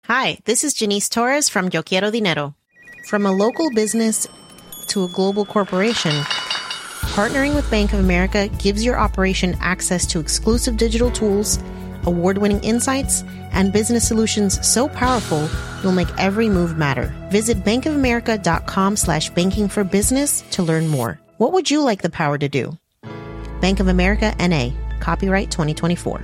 Hi, this is Janice Torres from Yo Quiero Dinero. From a local business to a global corporation, partnering with Bank of America gives your operation access to exclusive digital tools, award-winning insights, and business solutions so powerful you'll make every move matter. Visit bankofamerica.com/banking for business to learn more. What would you like the power to do? Bank of America, N.A. Copyright 2024.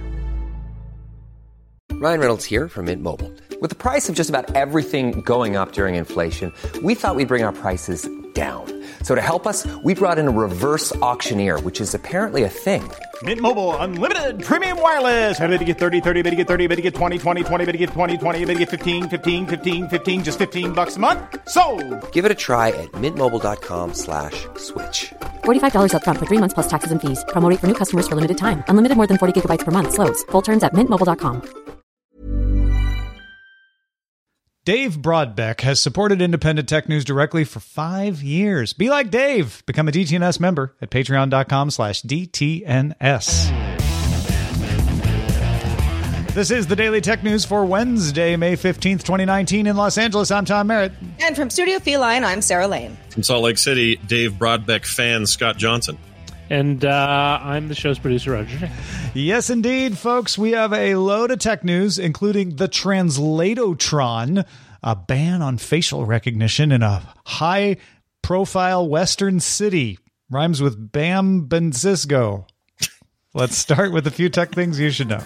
Ryan Reynolds here from Mint Mobile. With the price of just about everything going up during inflation, we thought we'd bring our prices down. So to help us, we brought in a reverse auctioneer, which is apparently a thing. Mint Mobile Unlimited Premium Wireless. How to get 30, 30, bit to get 30, bit to get 20, 20, 20, bit to get 20, 20, bit to get 15, 15, 15, 15, just $15 a month? Sold! Give it a try at mintmobile.com/switch. $45 up front for 3 months plus taxes and fees. Promo rate for new customers for limited time. Unlimited more than 40 gigabytes per month. Slows full terms at mintmobile.com. Dave Broadbeck has supported Independent Tech News directly for 5 years. Be like Dave. Become a DTNS member at patreon.com/DTNS. This is the Daily Tech News for Wednesday, May 15th, 2019 in Los Angeles. I'm Tom Merritt. And from Studio Feline, I'm Sarah Lane. From Salt Lake City, Dave Broadbeck fan Scott Johnson. And I'm the show's producer, Roger. Yes, indeed, folks. We have a load of tech news, including the Translatotron, a ban on facial recognition in a high-profile Western city. Rhymes with Bam Bencisco. Let's start with a few tech things you should know.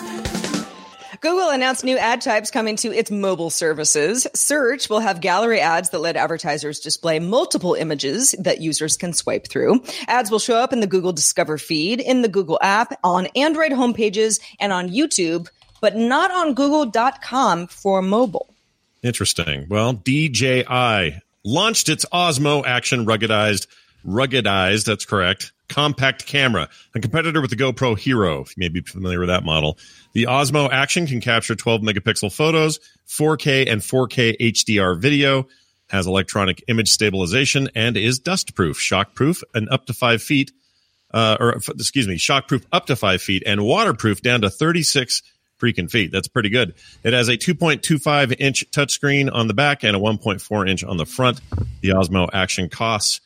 Google announced new ad types coming to its mobile services. Search will have gallery ads that let advertisers display multiple images that users can swipe through. Ads will show up in the Google Discover feed, in the Google app, on Android homepages, and on YouTube, but not on Google.com for mobile. Interesting. Well, DJI launched its Osmo Action ruggedized, that's correct, compact camera, a competitor with the GoPro Hero, if you may be familiar with that model. The Osmo Action can capture 12-megapixel photos, 4K and 4K HDR video, has electronic image stabilization, and is dust-proof, shockproof, and up to 5 feet, shockproof up to 5 feet, and waterproof down to 36 freaking feet. That's pretty good. It has a 2.25-inch touchscreen on the back and a 1.4-inch on the front. The Osmo Action costs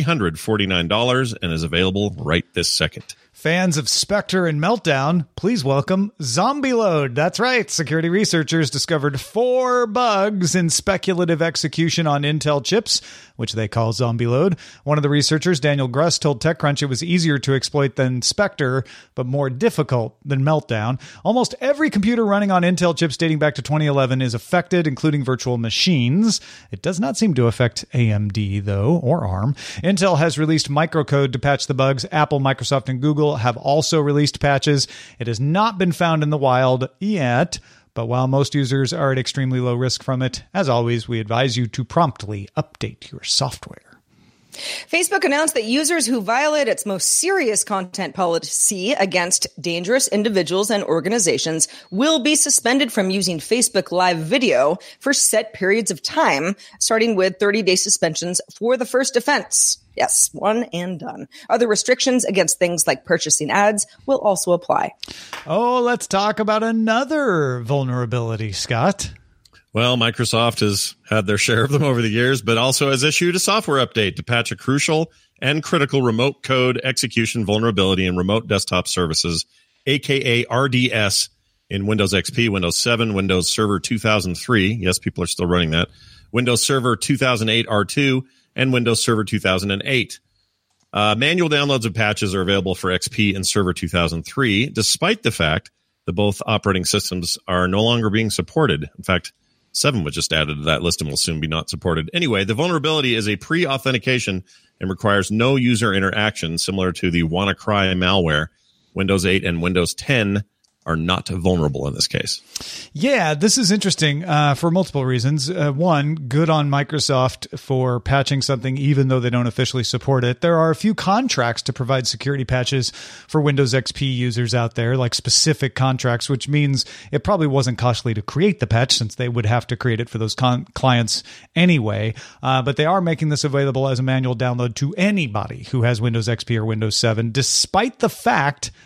$349 and is available right this second. Fans of Spectre and Meltdown, please welcome Zombie Load. That's right. Security researchers discovered 4 bugs in speculative execution on Intel chips, which they call Zombie Load. One of the researchers, Daniel Gruss, told TechCrunch it was easier to exploit than Spectre, but more difficult than Meltdown. Almost every computer running on Intel chips dating back to 2011 is affected, including virtual machines. It does not seem to affect AMD, though, or ARM. Intel has released microcode to patch the bugs. Apple, Microsoft, and Google have also released patches. It has not been found in the wild yet, but while most users are at extremely low risk from it, as always, we advise you to promptly update your software. Facebook announced that users who violate its most serious content policy against dangerous individuals and organizations will be suspended from using Facebook Live video for set periods of time, starting with 30-day suspensions for the first offense. Yes, one and done. Other restrictions against things like purchasing ads will also apply. Oh, let's talk about another vulnerability, Scott. Well, Microsoft has had their share of them over the years, but also has issued a software update to patch a crucial and critical remote code execution vulnerability in remote desktop services, aka RDS, in Windows XP, Windows 7, Windows Server 2003. Yes, people are still running that. Windows Server 2008 R2, and Windows Server 2008. Manual downloads of patches are available for XP and Server 2003, despite the fact that both operating systems are no longer being supported. In fact, 7 was just added to that list and will soon be not supported. Anyway, the vulnerability is a pre-authentication and requires no user interaction, similar to the WannaCry malware. Windows 8 and Windows 10 are not vulnerable in this case. Yeah, this is interesting for multiple reasons. One, good on Microsoft for patching something even though they don't officially support it. There are a few contracts to provide security patches for Windows XP users out there, like specific contracts, which means it probably wasn't costly to create the patch since they would have to create it for those clients anyway. But they are making this available as a manual download to anybody who has Windows XP or Windows 7, despite the fact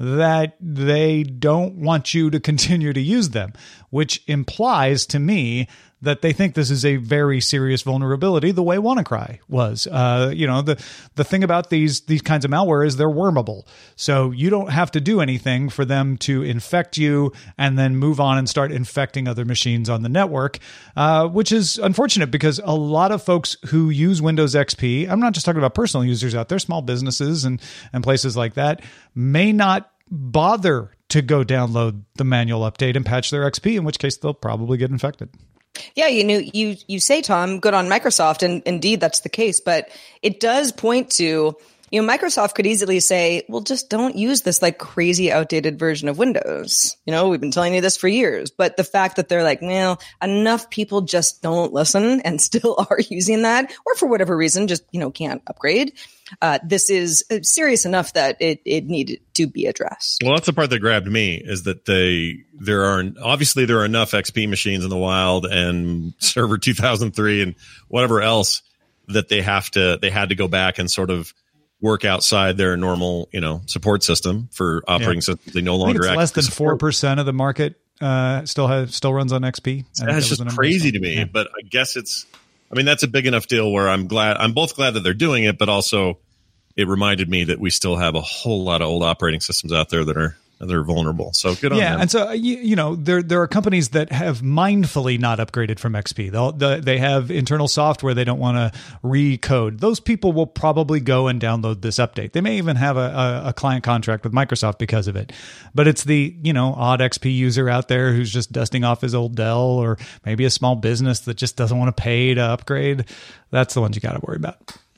that they don't want you to continue to use them, which implies to me that they think this is a very serious vulnerability, the way WannaCry was. The thing about these kinds of malware is they're wormable. So you don't have to do anything for them to infect you and then move on and start infecting other machines on the network, which is unfortunate because a lot of folks who use Windows XP, I'm not just talking about personal users out there, small businesses and places like that, may not bother to go download the manual update and patch their XP, in which case they'll probably get infected. Yeah, you say, Tom, good on Microsoft, and indeed that's the case, but it does point to, Microsoft could easily say, well, just don't use this like crazy outdated version of Windows. We've been telling you this for years, but the fact that they're like, well, enough people just don't listen and still are using that, or for whatever reason, just, can't upgrade. This is serious enough that it needed to be addressed. Well, that's the part that grabbed me, is that there are enough XP machines in the wild and Server 2003 and whatever else that they had to go back and sort of work outside their normal, support system for operating systems. They no longer less than 4% of the market still runs on XP. That's just crazy to me. Yeah. But I guess that's a big enough deal where I'm both glad that they're doing it, but also it reminded me that we still have a whole lot of old operating systems out there that are vulnerable. So good on them. And so, there are companies that have mindfully not upgraded from XP. They have internal software they don't want to recode. Those people will probably go and download this update. They may even have a client contract with Microsoft because of it. But it's the, odd XP user out there who's just dusting off his old Dell, or maybe a small business that just doesn't want to pay to upgrade. That's the ones you got to worry about.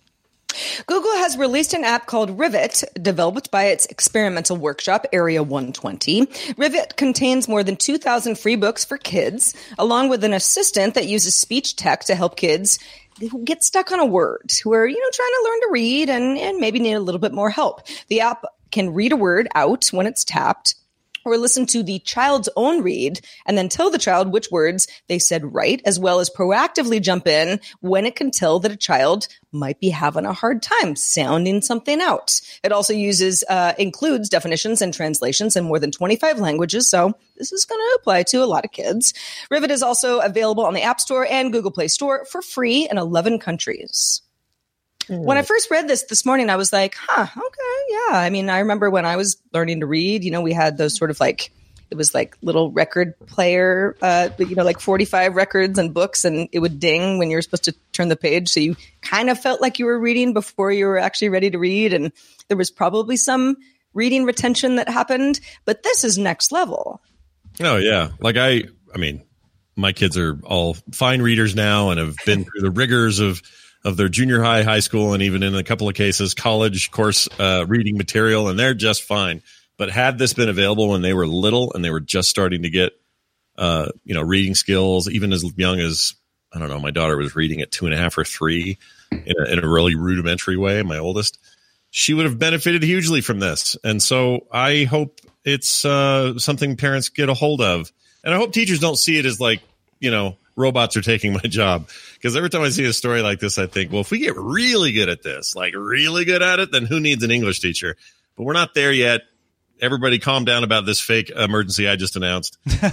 Google has released an app called Rivet, developed by its experimental workshop, Area 120. Rivet contains more than 2,000 free books for kids, along with an assistant that uses speech tech to help kids who get stuck on a word, who are, trying to learn to read and maybe need a little bit more help. The app can read a word out when it's tapped, or listen to the child's own read and then tell the child which words they said right, as well as proactively jump in when it can tell that a child might be having a hard time sounding something out. It also includes definitions and translations in more than 25 languages, so this is going to apply to a lot of kids. Rivet is also available on the App Store and Google Play Store for free in 11 countries. When I first read this morning, I was like, okay, yeah. I remember when I was learning to read, we had those sort of it was like little record player, like 45 records and books, and it would ding when you were supposed to turn the page. So you kind of felt like you were reading before you were actually ready to read. And there was probably some reading retention that happened, but this is next level. Oh, yeah. My kids are all fine readers now and have been through the rigors of their junior high school, and even in a couple of cases, college course reading material, and they're just fine. But had this been available when they were little and they were just starting to get, reading skills, even as young as, I don't know, my daughter was reading at 2.5 or 3 in a really rudimentary way, my oldest, she would have benefited hugely from this. And so I hope it's something parents get a hold of. And I hope teachers don't see it as like, robots are taking my job. Because every time I see a story like this, I think, well, if we get really good at this, like really good at it, then who needs an English teacher? But we're not there yet. Everybody calm down about this fake emergency I just announced. You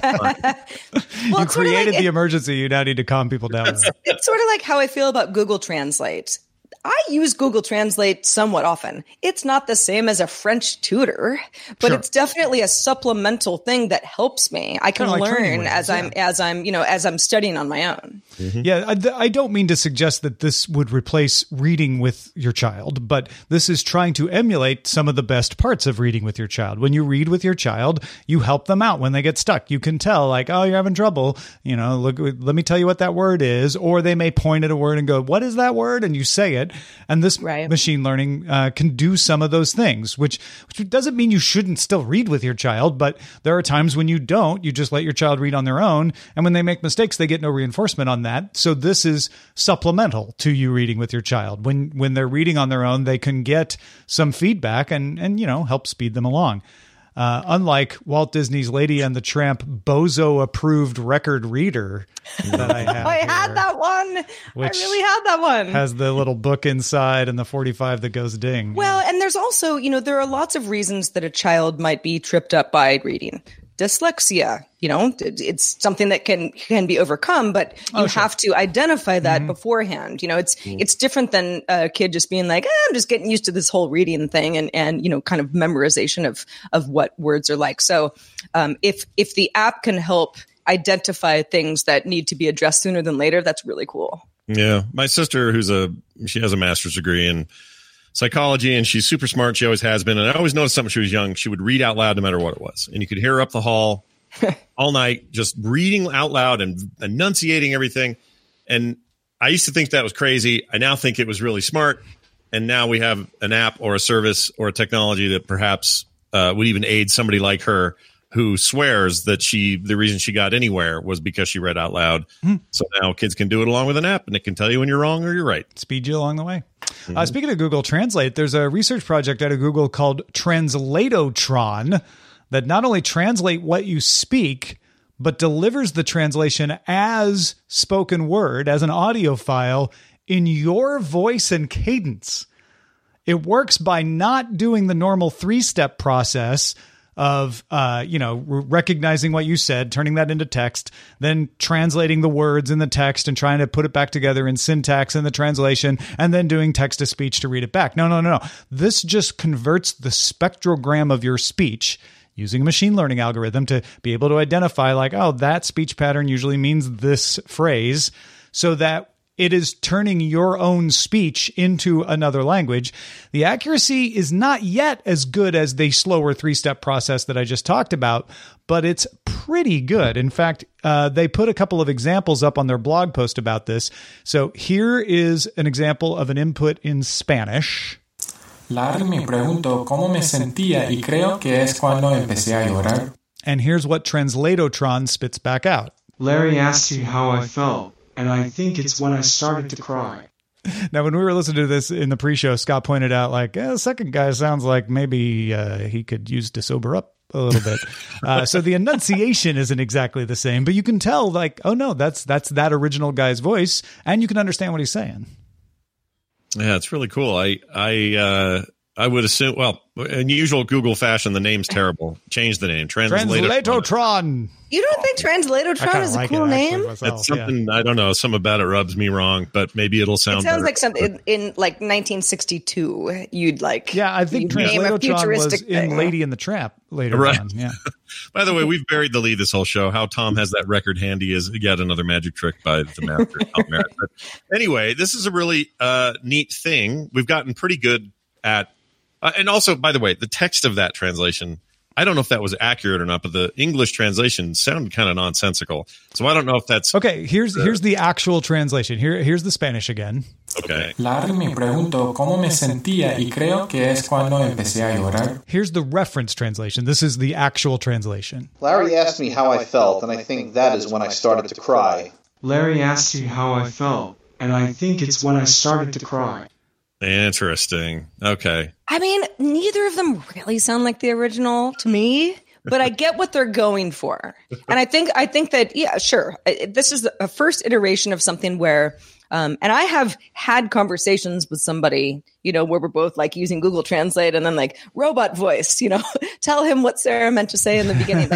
created the emergency. You now need to calm people down. It's sort of like how I feel about Google Translate. I use Google Translate somewhat often. It's not the same as a French tutor, but It's definitely a supplemental thing that helps me. I can learn as I'm studying on my own. Mm-hmm. Yeah, I don't mean to suggest that this would replace reading with your child, but this is trying to emulate some of the best parts of reading with your child. When you read with your child, you help them out when they get stuck. You can tell, like, oh, you're having trouble. Look, let me tell you what that word is. Or they may point at a word and go, what is that word? And you say it. And this machine learning can do some of those things, which doesn't mean you shouldn't still read with your child. But there are times when you don't. You just let your child read on their own. And when they make mistakes, they get no reinforcement on that. So this is supplemental to you reading with your child. When they're reading on their own, they can get some feedback and help speed them along. Unlike Walt Disney's Lady and the Tramp bozo-approved record reader, that I have. I had that one. I really had that one. Has the little book inside and the 45 that goes ding. Well, and there's also, there are lots of reasons that a child might be tripped up by reading. Dyslexia, it's something that can be overcome, but you have to identify that beforehand. It's different than a kid just being like, I'm just getting used to this whole reading thing and kind of memorization of what words are like. So if the app can help identify things that need to be addressed sooner than later, that's really cool. Yeah. My sister, she has a master's degree in psychology, and she's super smart. She always has been. And I always noticed something when she was young. She would read out loud no matter what it was. And you could hear her up the hall all night, just reading out loud and enunciating everything. And I used to think that was crazy. I now think it was really smart. And now we have an app or a service or a technology that perhaps would even aid somebody like her, who swears that the reason she got anywhere was because she read out loud. So now kids can do it along with an app, and it can tell you when you're wrong or you're right. Speed you along the way. Speaking of Google Translate, there's a research project out of Google called Translatotron that not only translate what you speak, but delivers the translation as spoken word, as an audio file in your voice and cadence. It works by not doing the normal 3-step process of, recognizing what you said, turning that into text, then translating the words in the text and trying to put it back together in syntax in the translation, and then doing text to speech to read it back. No. This just converts the spectrogram of your speech using a machine learning algorithm to be able to identify that speech pattern usually means this phrase, so that it is turning your own speech into another language. The accuracy is not yet as good as the slower 3-step process that I just talked about, but it's pretty good. In fact, they put a couple of examples up on their blog post about this. So here is an example of an input in Spanish. Larry me preguntó cómo me sentía y creo que es cuando empecé a llorar. And here's what Translatotron spits back out. Larry asked you how I felt. And I think it's when I started to cry. Now, when we were listening to this in the pre-show, Scott pointed out, the second guy sounds like maybe he could use to sober up a little bit. So the enunciation isn't exactly the same, but you can tell, that's that original guy's voice, and you can understand what he's saying. Yeah, it's really cool. I would assume, in usual Google fashion, the name's terrible. Change the name. Translatotron. You don't think Translatotron is a cool name? It's something, I don't know, something about it rubs me wrong, but maybe it'll sound better. It sounds like something in 1962 you'd like. Yeah, I think Translatotron was in Lady and the Tramp later on. Yeah. By the way, we've buried the lead this whole show. How Tom has that record handy is yet another magic trick by the master. Tom Merritt. But anyway, this is a really neat thing. We've gotten pretty good at and also, by the way, the text of that translation, I don't know if that was accurate or not, but the English translation sounded kind of nonsensical. So I don't know if that's... Okay, here's the actual translation. Here's the Spanish again. Okay. Larry me preguntó cómo me sentía y creo que es cuando empecé a llorar. Here's the reference translation. This is the actual translation. Larry asked me how I felt, and I think that is when I started to cry. Larry asked you how I felt, and I think it's when I started to cry. Interesting. Okay. I mean, neither of them really sound like the original to me, but I get what they're going for. And I think that, yeah, sure. This is a first iteration of something where, and I have had conversations with somebody, where we're both using Google Translate and then robot voice, tell him what Sarah meant to say in the beginning.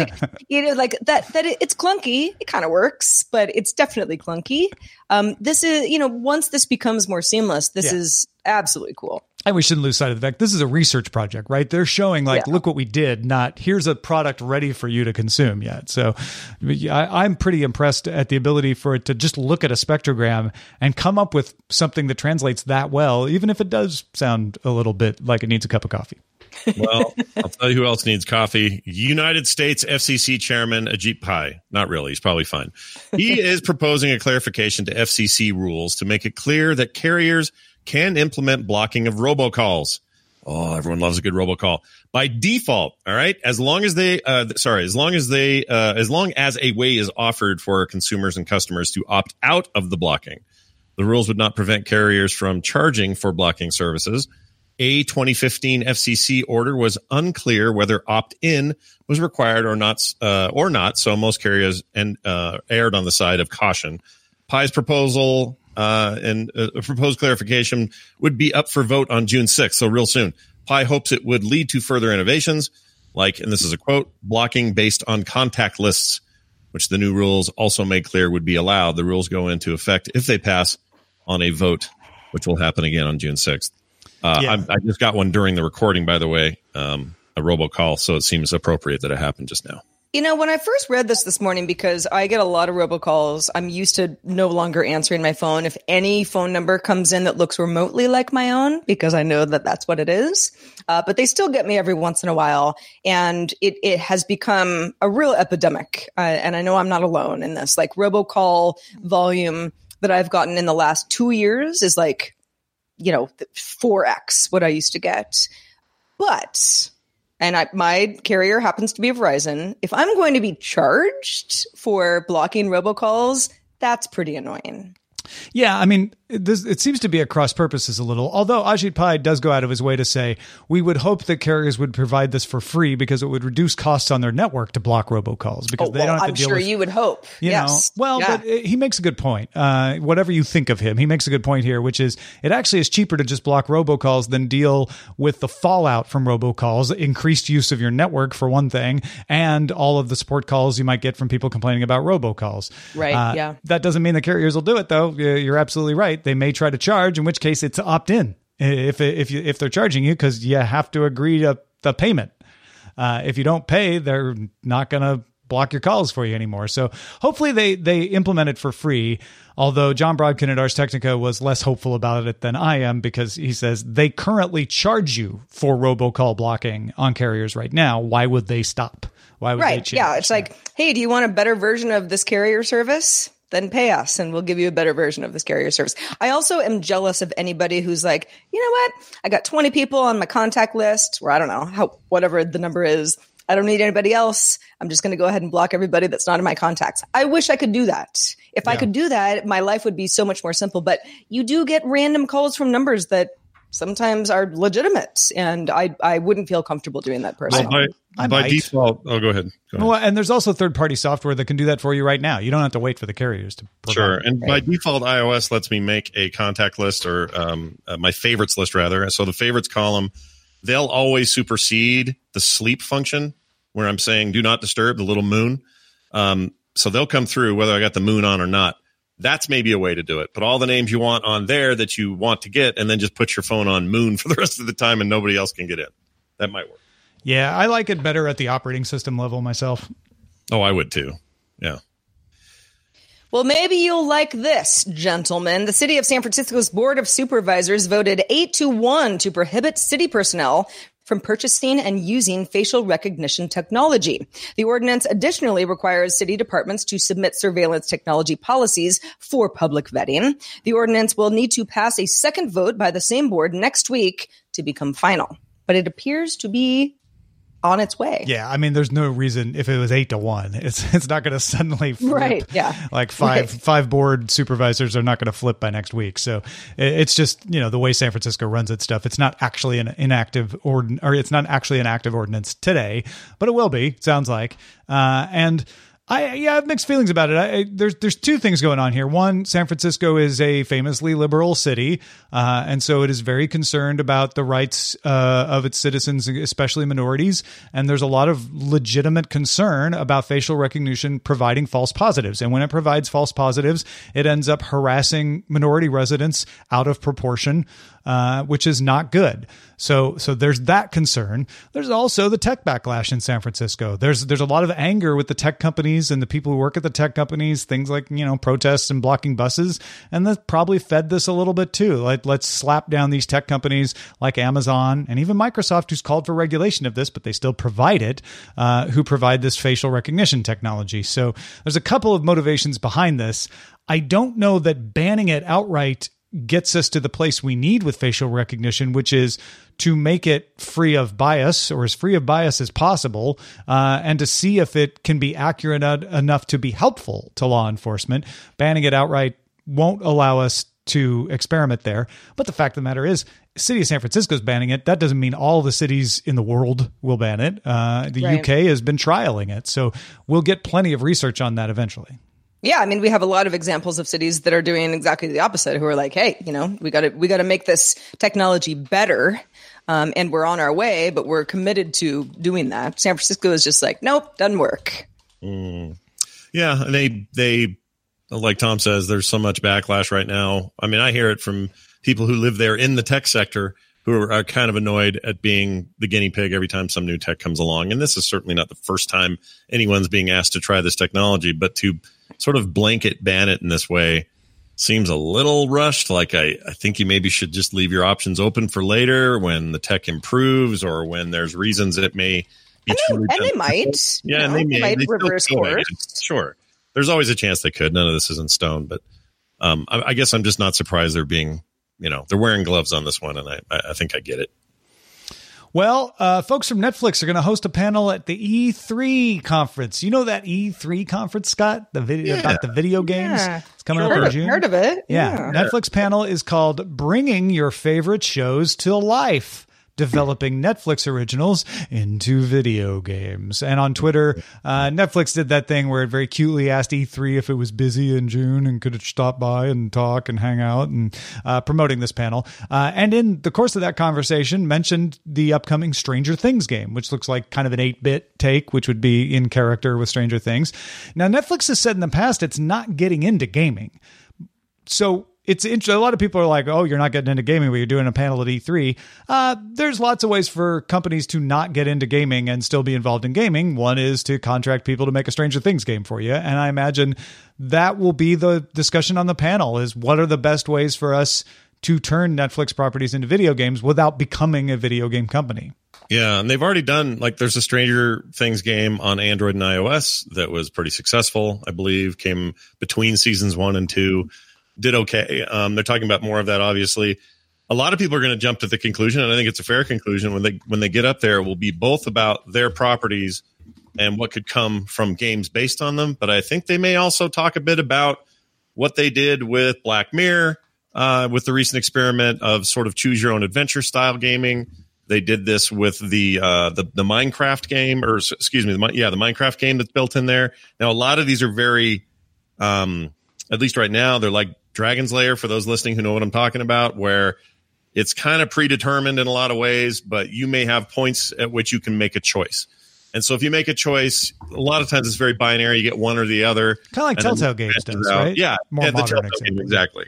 It's clunky. It kind of works, but it's definitely clunky. This is, once this becomes more seamless, this is absolutely cool. And we shouldn't lose sight of the fact this is a research project, right? They're showing look what we did, not here's a product ready for you to consume yet. So I'm pretty impressed at the ability for it to just look at a spectrogram and come up with something that translates that well, even if it does sound a little bit like it needs a cup of coffee. Well, I'll tell you who else needs coffee. United States FCC Chairman Ajit Pai. Not really. He's probably fine. He is proposing a clarification to FCC rules to make it clear that carriers can implement blocking of robocalls. Oh, everyone loves a good robocall. By default, all right? As long as a way is offered for consumers and customers to opt out of the blocking. The rules would not prevent carriers from charging for blocking services. A 2015 FCC order was unclear whether opt-in was required or not. So most carriers erred on the side of caution. Pi's proposal and proposed clarification would be up for vote on June 6th, so real soon. Pi hopes it would lead to further innovations, like, and this is a quote, blocking based on contact lists, which the new rules also made clear would be allowed. The rules go into effect if they pass on a vote, which will happen again on June 6th. I just got one during the recording, by the way, a robocall, so it seems appropriate that it happened just now. You know, when I first read this morning, because I get a lot of robocalls, I'm used to no longer answering my phone if any phone number comes in that looks remotely like my own, because I know that that's what it is. But they still get me every once in a while. And it has become a real epidemic. And I know I'm not alone in this. Like, robocall volume that I've gotten in the last 2 years is like, 4x what I used to get. But... and my carrier happens to be Verizon. If I'm going to be charged for blocking robocalls, that's pretty annoying. Yeah, I mean, it seems to be across purposes a little, although Ajit Pai does go out of his way to say, we would hope that carriers would provide this for free because it would reduce costs on their network to block robocalls. Because they don't have to deal with, I'm sure you would hope. Yes. But he makes a good point. Whatever you think of him, he makes a good point here, which is it actually is cheaper to just block robocalls than deal with the fallout from robocalls, increased use of your network for one thing, and all of the support calls you might get from people complaining about robocalls. Right, That doesn't mean the carriers will do it, though. You're absolutely right. They may try to charge, in which case it's opt-in if they're charging you, because you have to agree to the payment. If you don't pay, they're not going to block your calls for you anymore. So hopefully they implement it for free. Although John Brodkin at Ars Technica was less hopeful about it than I am, because he says they currently charge you for robocall blocking on carriers right now. Why would they stop? Why would they change? Yeah, it's like, hey, do you want a better version of this carrier service? Then pay us and we'll give you a better version of this carrier service. I also am jealous of anybody who's like, you know what? I got 20 people on my contact list, or I don't know, whatever the number is. I don't need anybody else. I'm just going to go ahead and block everybody that's not in my contacts. I wish I could do that. If I could do that, my life would be so much more simple. But you do get random calls from numbers that sometimes are legitimate, and I wouldn't feel comfortable doing that personally. Well, by default, go ahead. Well, and there's also third-party software that can do that for you right now. You don't have to wait for the carriers to provide. Sure, and by default, iOS lets me make a contact list, or my favorites list, rather. So the favorites column, they'll always supersede the sleep function, where I'm saying do not disturb, the little moon. So they'll come through whether I got the moon on or not. That's maybe a way to do it. Put all the names you want on there that you want to get, and then just put your phone on moon for the rest of the time, and nobody else can get in. That might work. Yeah, I like it better at the operating system level myself. Oh, I would too. Yeah. Well, maybe you'll like this, gentlemen. The city of San Francisco's Board of Supervisors voted 8-1 to prohibit city personnel from purchasing and using facial recognition technology. The ordinance additionally requires city departments to submit surveillance technology policies for public vetting. The ordinance will need to pass a second vote by the same board next week to become final, but it appears to be on its way. Yeah, I mean, there's no reason if it was 8-1, it's not going to suddenly flip. Right. Yeah. Like five board supervisors are not going to flip by next week. So it's just, the way San Francisco runs its stuff. It's not actually an inactive it's not actually an active ordinance today, but it will be. It sounds like, and I have mixed feelings about it. There's two things going on here. One, San Francisco is a famously liberal city, and so it is very concerned about the rights of its citizens, especially minorities. And there's a lot of legitimate concern about facial recognition providing false positives. And when it provides false positives, it ends up harassing minority residents out of proportion, which is not good. So there's that concern. There's also the tech backlash in San Francisco. There's a lot of anger with the tech companies and the people who work at the tech companies, things like, protests and blocking buses. And that probably fed this a little bit too. Like, let's slap down these tech companies like Amazon and even Microsoft, who's called for regulation of this, but they still provide it, who provide this facial recognition technology. So there's a couple of motivations behind this. I don't know that banning it outright gets us to the place we need with facial recognition, which is to make it free of bias, or as free of bias as possible, and to see if it can be accurate enough to be helpful to law enforcement. Banning it outright won't allow us to experiment there. But the fact of the matter is, city of San Francisco is banning it. That doesn't mean all the cities in the world will ban it. The UK has been trialing it. So we'll get plenty of research on that eventually. Yeah, I mean, we have a lot of examples of cities that are doing exactly the opposite, who are like, hey, we got to make this technology better. And we're on our way, but we're committed to doing that. San Francisco is just like, nope, doesn't work. Yeah, they like Tom says, there's so much backlash right now. I mean, I hear it from people who live there in the tech sector who are kind of annoyed at being the guinea pig every time some new tech comes along. And this is certainly not the first time anyone's being asked to try this technology, but to sort of blanket ban it in this way seems a little rushed. Like, I think you maybe should just leave your options open for later when the tech improves or when there's reasons it may be true. And they might. Yeah, and they might reverse course. Sure. There's always a chance they could. None of this is in stone. But I guess I'm just not surprised they're being, they're wearing gloves on this one. And I think I get it. Well, folks from Netflix are going to host a panel at the E3 conference. You know that E3 conference, Scott? The video about the video games? Yeah. It's coming up in June. Heard of it. Yeah. Netflix panel is called Bringing Your Favorite Shows to Life. Developing Netflix originals into video games. And on Twitter, Netflix did that thing where it very cutely asked E3 if it was busy in June and could it stop by and talk and hang out, and promoting this panel. And in the course of that conversation, mentioned the upcoming Stranger Things game, which looks like kind of an 8-bit take, which would be in character with Stranger Things. Now, Netflix has said in the past it's not getting into gaming. So it's interesting. A lot of people are like, oh, you're not getting into gaming, but you're doing a panel at E3. There's lots of ways for companies to not get into gaming and still be involved in gaming. One is to contract people to make a Stranger Things game for you. And I imagine that will be the discussion on the panel, is what are the best ways for us to turn Netflix properties into video games without becoming a video game company. Yeah, and they've already done, like, there's a Stranger Things game on Android and iOS that was pretty successful, I believe, came between seasons 1 and 2. Did okay. They're talking about more of that, obviously. A lot of people are going to jump to the conclusion, and I think it's a fair conclusion, when they get up there, it will be both about their properties and what could come from games based on them. But I think they may also talk a bit about what they did with Black Mirror, with the recent experiment of sort of choose your own adventure style gaming. They did this with the Minecraft game, or excuse me, the Minecraft game that's built in there. Now, a lot of these are very, at least right now, they're like Dragon's Lair, for those listening who know what I'm talking about, where it's kind of predetermined in a lot of ways, but you may have points at which you can make a choice. And so if you make a choice, a lot of times it's very binary. You get one or the other. Kind of like Telltale Games does, right? Yeah. More modern game, exactly.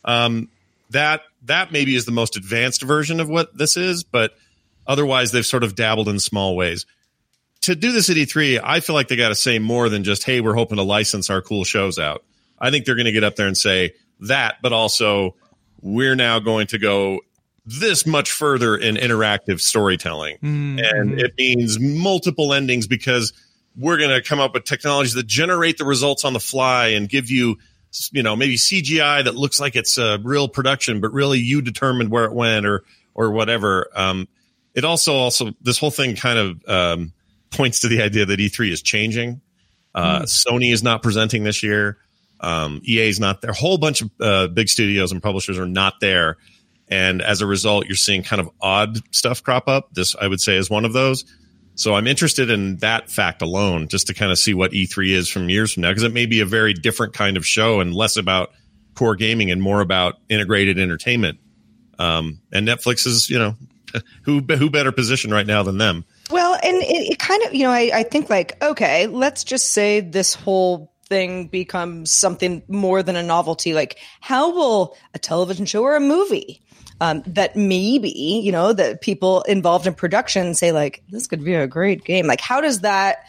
That maybe is the most advanced version of what this is, but otherwise they've sort of dabbled in small ways. To do this at E3, I feel like they got to say more than just, hey, we're hoping to license our cool shows out. I think they're going to get up there and say that, but also we're now going to go this much further in interactive storytelling. Mm-hmm. And it means multiple endings, because we're going to come up with technologies that generate the results on the fly and give you, maybe CGI that looks like it's a real production, but really you determined where it went or whatever. It also this whole thing kind of points to the idea that E3 is changing. Sony is not presenting this year. EA is not there. A whole bunch of big studios and publishers are not there. And as a result, you're seeing kind of odd stuff crop up. This, I would say, is one of those. So I'm interested in that fact alone, just to kind of see what E3 is from years from now, because it may be a very different kind of show and less about core gaming and more about integrated entertainment. And Netflix is, who better position right now than them? Well, and it kind of, I think like, okay, let's just say this whole thing becomes something more than a novelty. Like, how will a television show or a movie that maybe, that people involved in production say, like, this could be a great game. Like, how does that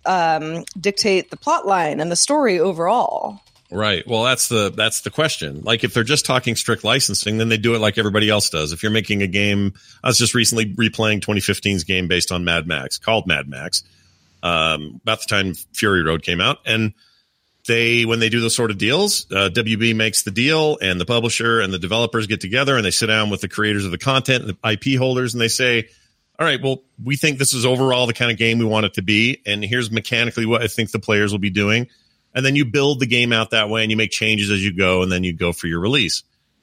dictate the plot line and the story overall? Right. Well, that's the question. Like, if they're just talking strict licensing, then they do it like everybody else does. If you're making a game, I was just recently replaying 2015's game based on Mad Max, called Mad Max, about the time Fury Road came out. And when they do those sort of deals, WB makes the deal, and the publisher and the developers get together and they sit down with the creators of the content and the IP holders, and they say, all right, well, we think this is overall the kind of game we want it to be, and here's mechanically what I think the players will be doing. And then you build the game out that way, and you make changes as you go, and then you go for your release.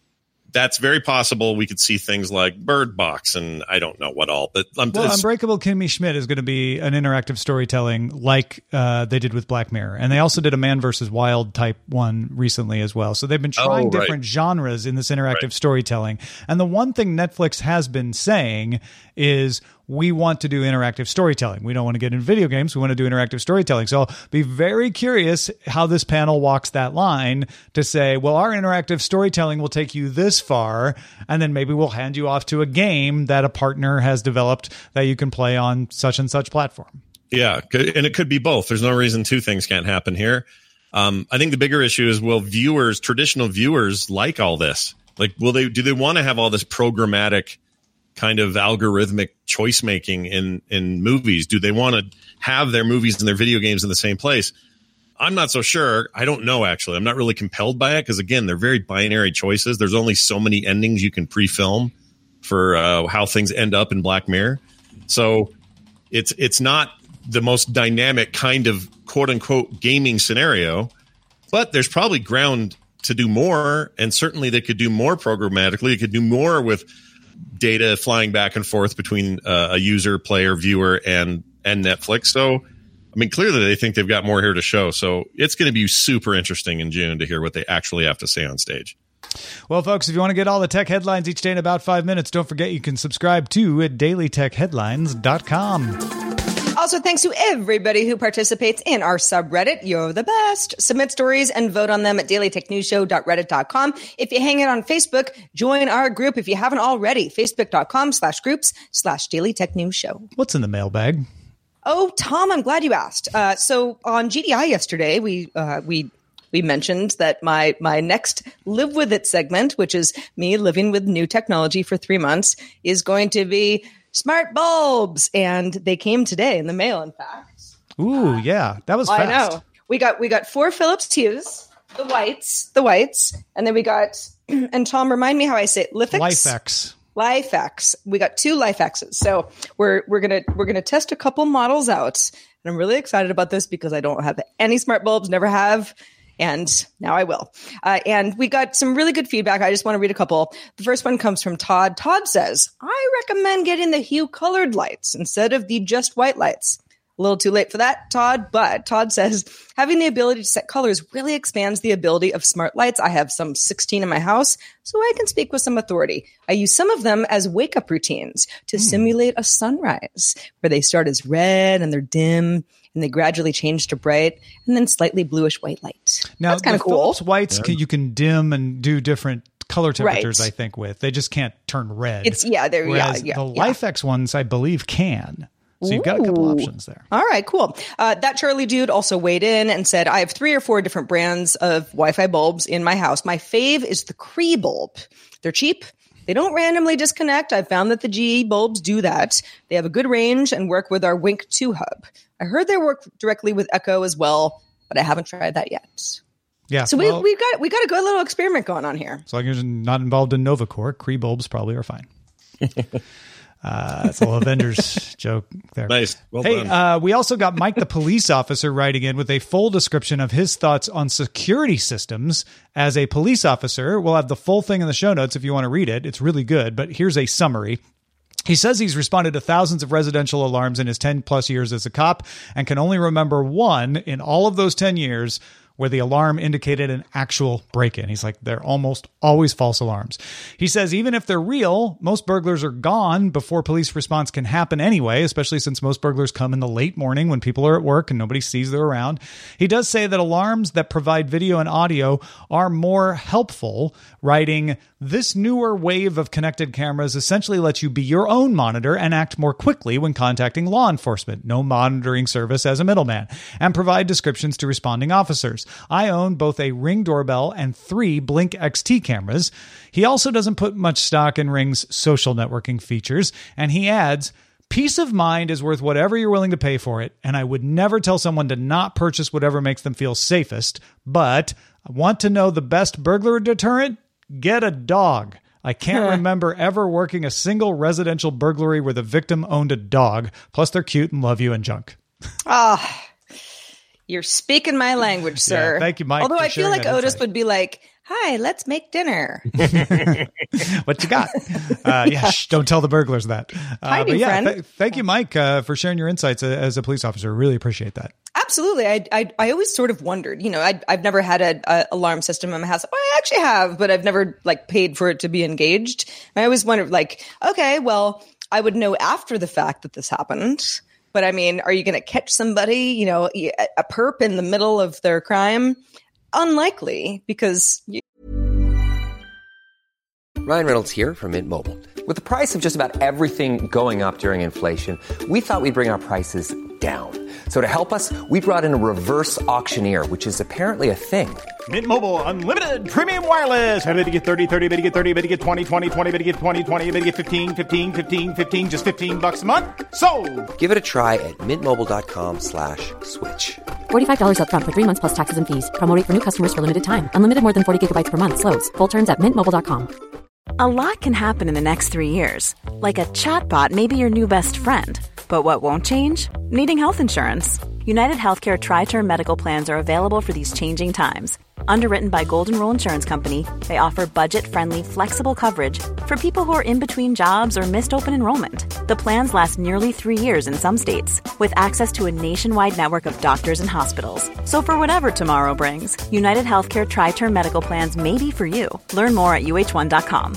that's very possible. We could see things like Bird Box and I don't know what all. But Unbreakable Kimmy Schmidt is going to be an interactive storytelling like they did with Black Mirror. And they also did a Man vs. Wild type one recently as well. So they've been trying different genres in this interactive storytelling. And the one thing Netflix has been saying is we want to do interactive storytelling. We don't want to get into video games. We want to do interactive storytelling. So I'll be very curious how this panel walks that line to say, well, our interactive storytelling will take you this far, and then maybe we'll hand you off to a game that a partner has developed that you can play on such and such platform. Yeah, and it could be both. There's no reason two things can't happen here. I think the bigger issue is, will traditional viewers like all this? Like, do they want to have all this programmatic kind of algorithmic choice making in movies? Do they want to have their movies and their video games in the same place? I'm not so sure. I don't know, actually. I'm not really compelled by it because, again, they're very binary choices. There's only so many endings you can pre-film for how things end up in Black Mirror. So it's not the most dynamic kind of quote-unquote gaming scenario, but there's probably ground to do more, and certainly they could do more programmatically. They could do more with data flying back and forth between a user, player, viewer, and Netflix. So, I mean, clearly they think they've got more here to show. So it's going to be super interesting in June to hear what they actually have to say on stage. Well, folks, if you want to get all the tech headlines each day in about 5 minutes, don't forget you can subscribe to at dailytechheadlines.com. Also, thanks to everybody who participates in our subreddit. You're the best. Submit stories and vote on them at dailytechnewsshow.reddit.com. If you hang out on Facebook, join our group if you haven't already. Facebook.com/groups/dailytechnewsshow. What's in the mailbag? Oh, Tom, I'm glad you asked. So on GDI yesterday, we mentioned that my next Live With It segment, which is me living with new technology for 3 months, is going to be smart bulbs, and they came today in the mail, in fact. Ooh, yeah. That was fast. I know. We got 4 Philips Hues, the whites, and then we got, and Tom, remind me how I say it, LifeX. LifeX. We got 2 LifeXs. So we're gonna test a couple models out, and I'm really excited about this because I don't have any smart bulbs, never have. And now I will. And we got some really good feedback. I just want to read a couple. The first one comes from Todd. Todd says, I recommend getting the hue colored lights instead of the just white lights. A little too late for that, Todd, but Todd says, having the ability to set colors really expands the ability of smart lights. I have some 16 in my house, so I can speak with some authority. I use some of them as wake-up routines to simulate a sunrise, where they start as red and they're dim, and they gradually change to bright and then slightly bluish white light. Now, that's kind of cool. Philips whites, you can dim and do different color temperatures, I think, with. They just can't turn red. The LifeX ones, I believe, can. So you've got a couple options there. All right, cool. That Charlie dude also weighed in and said, I have 3 or 4 different brands of Wi-Fi bulbs in my house. My fave is the Cree bulb. They're cheap. They don't randomly disconnect. I've found that the GE bulbs do that. They have a good range and work with our Wink 2 hub. I heard they work directly with Echo as well, but I haven't tried that yet. Yeah. So we got a good little experiment going on here. As long as you're not involved in Novacore, Cree bulbs probably are fine. It's a little Avengers joke there. Nice. Well done. We also got Mike, the police officer, writing in with a full description of his thoughts on security systems as a police officer. We'll have the full thing in the show notes if you want to read it. It's really good, but here's a summary. He says he's responded to thousands of residential alarms in his 10 plus years as a cop and can only remember one in all of those 10 years where the alarm indicated an actual break-in. He's like, they're almost always false alarms. He says even if they're real, most burglars are gone before police response can happen anyway, especially since most burglars come in the late morning when people are at work and nobody sees they're around. He does say that alarms that provide video and audio are more helpful, writing, this newer wave of connected cameras essentially lets you be your own monitor and act more quickly when contacting law enforcement, no monitoring service as a middleman, and provide descriptions to responding officers. I own both a Ring doorbell and 3 Blink XT cameras. He also doesn't put much stock in Ring's social networking features, and he adds, peace of mind is worth whatever you're willing to pay for it, and I would never tell someone to not purchase whatever makes them feel safest, but I want to know the best burglar deterrent? Get a dog. I can't remember ever working a single residential burglary where the victim owned a dog. Plus, they're cute and love you and junk. You're speaking my language, sir. Yeah, thank you, Mike. Although I feel like Otis insight. would be like, "Hi, let's make dinner." What you got? Don't tell the burglars that. But yeah, friend. Thank you, Mike, for sharing your insights as a police officer. Really appreciate that. Absolutely. I always sort of wondered, I've never had an alarm system in my house. Well, I actually have, but I've never paid for it to be engaged. And I always wondered okay, well, I would know after the fact that this happened. But I mean, are you going to catch somebody, a perp in the middle of their crime? Unlikely, because Ryan Reynolds here from Mint Mobile. With the price of just about everything going up during inflation, we thought we'd bring our prices down. So to help us, we brought in a reverse auctioneer, which is apparently a thing. Mint Mobile Unlimited Premium Wireless. How to get 30, 30, bit to get 30, bit to get 20, 20, 20, bit to get 20, 20, bit to get 15, 15, 15, 15, just $15 a month? Sold! Give it a try at mintmobile.com/switch. $45 up front for 3 months plus taxes and fees. Promo rate for new customers for limited time. Unlimited more than 40 gigabytes per month. Slows full terms at mintmobile.com. A lot can happen in the next 3 years. Like a chatbot may be your new best friend. But what won't change? Needing health insurance. United Healthcare Tri-Term Medical Plans are available for these changing times. Underwritten by Golden Rule Insurance Company, they offer budget-friendly, flexible coverage for people who are in between jobs or missed open enrollment. The plans last nearly 3 years in some states, with access to a nationwide network of doctors and hospitals. So for whatever tomorrow brings, United Healthcare Tri-Term Medical Plans may be for you. Learn more at uh1.com.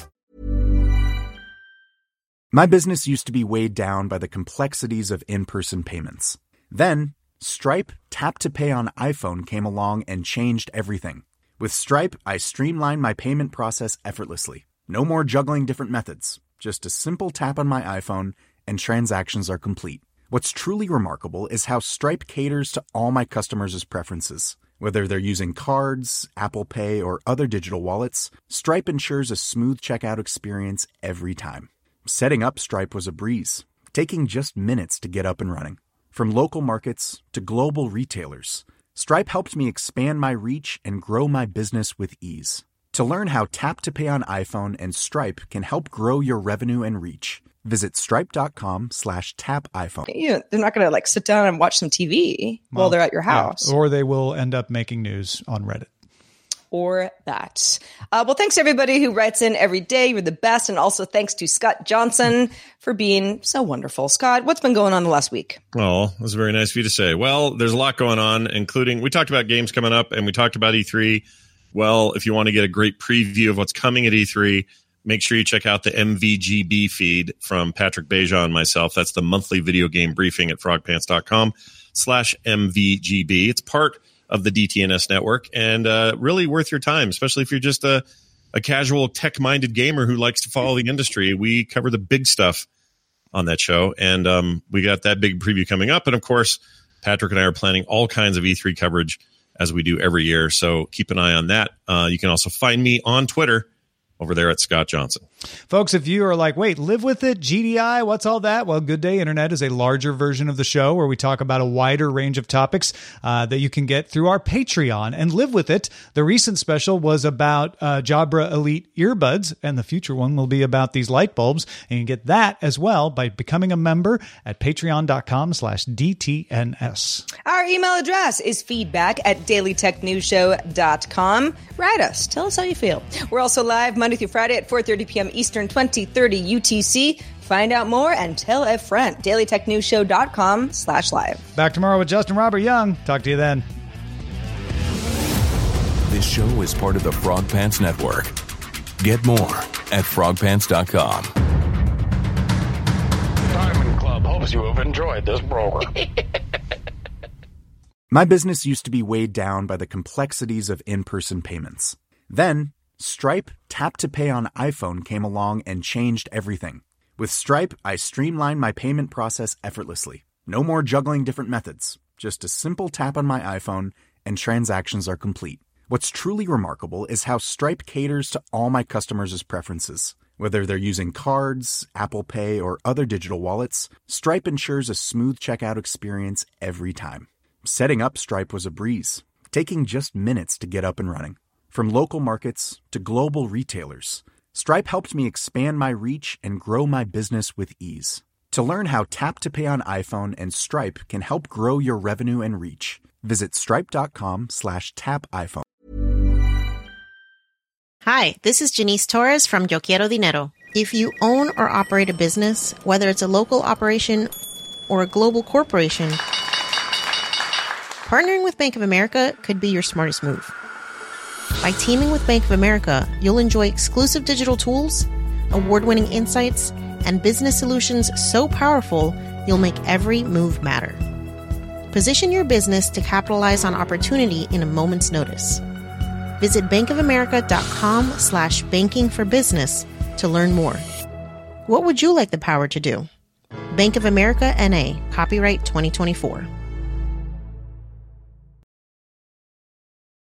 My business used to be weighed down by the complexities of in-person payments. Then, Stripe Tap to Pay on iPhone came along and changed everything. With Stripe, I streamlined my payment process effortlessly. No more juggling different methods. Just a simple tap on my iPhone and transactions are complete. What's truly remarkable is how Stripe caters to all my customers' preferences. Whether they're using cards, Apple Pay, or other digital wallets, Stripe ensures a smooth checkout experience every time. Setting up Stripe was a breeze, taking just minutes to get up and running. From local markets to global retailers, Stripe helped me expand my reach and grow my business with ease. To learn how Tap to Pay on iPhone and Stripe can help grow your revenue and reach, visit stripe.com/tapiphone. they're not going to sit down and watch some TV while they're at your house. Yeah, or they will end up making news on Reddit. Or that. Well, thanks to everybody who writes in every day. You're the best. And also thanks to Scott Johnson for being so wonderful. Scott, what's been going on the last week? Oh, that's very nice of you to say. Well, there's a lot going on, including we talked about games coming up and we talked about E3. Well, if you want to get a great preview of what's coming at E3, make sure you check out the MVGB feed from Patrick Beja and myself. That's the monthly video game briefing at frogpants.com/MVGB. It's part of the DTNS network and really worth your time, especially if you're just a casual tech-minded gamer who likes to follow the industry. We cover the big stuff on that show, and we got that big preview coming up. And, of course, Patrick and I are planning all kinds of E3 coverage as we do every year, so keep an eye on that. You can also find me on Twitter over there at Scott Johnson. Folks, if you are like, wait, Live With It, GDI, what's all that? Well, Good Day Internet is a larger version of the show where we talk about a wider range of topics that you can get through our Patreon. And Live With It, the recent special was about Jabra Elite earbuds, and the future one will be about these light bulbs. And you can get that as well by becoming a member at patreon.com/DTNS. Our email address is feedback@dailytechnewsshow.com. Write us. Tell us how you feel. We're also live Monday through Friday at 4:30 p.m. Eastern, 2030 UTC. Find out more and tell a friend. dailytechnewsshow.com/live. Back tomorrow with Justin Robert Young. Talk to you then. This show is part of the Frog Pants Network. Get more at frogpants.com. Diamond Club hopes you have enjoyed this program. My business used to be weighed down by the complexities of in-person payments. Then, Stripe Tap to Pay on iPhone came along and changed everything. With Stripe, I streamlined my payment process effortlessly. No more juggling different methods. Just a simple tap on my iPhone and transactions are complete. What's truly remarkable is how Stripe caters to all my customers' preferences. Whether they're using cards, Apple Pay, or other digital wallets, Stripe ensures a smooth checkout experience every time. Setting up Stripe was a breeze, taking just minutes to get up and running. From local markets to global retailers, Stripe helped me expand my reach and grow my business with ease. To learn how Tap to Pay on iPhone and Stripe can help grow your revenue and reach, Visit stripe.com/tapiphone. Hi, this is Janice Torres from Yo Quiero Dinero. If you own or operate a business, whether it's a local operation or a global corporation, partnering with Bank of America could be your smartest move. By teaming with Bank of America, you'll enjoy exclusive digital tools, award-winning insights, and business solutions so powerful, you'll make every move matter. Position your business to capitalize on opportunity in a moment's notice. Visit bankofamerica.com/banking for business to learn more. What would you like the power to do? Bank of America, N.A., copyright 2024.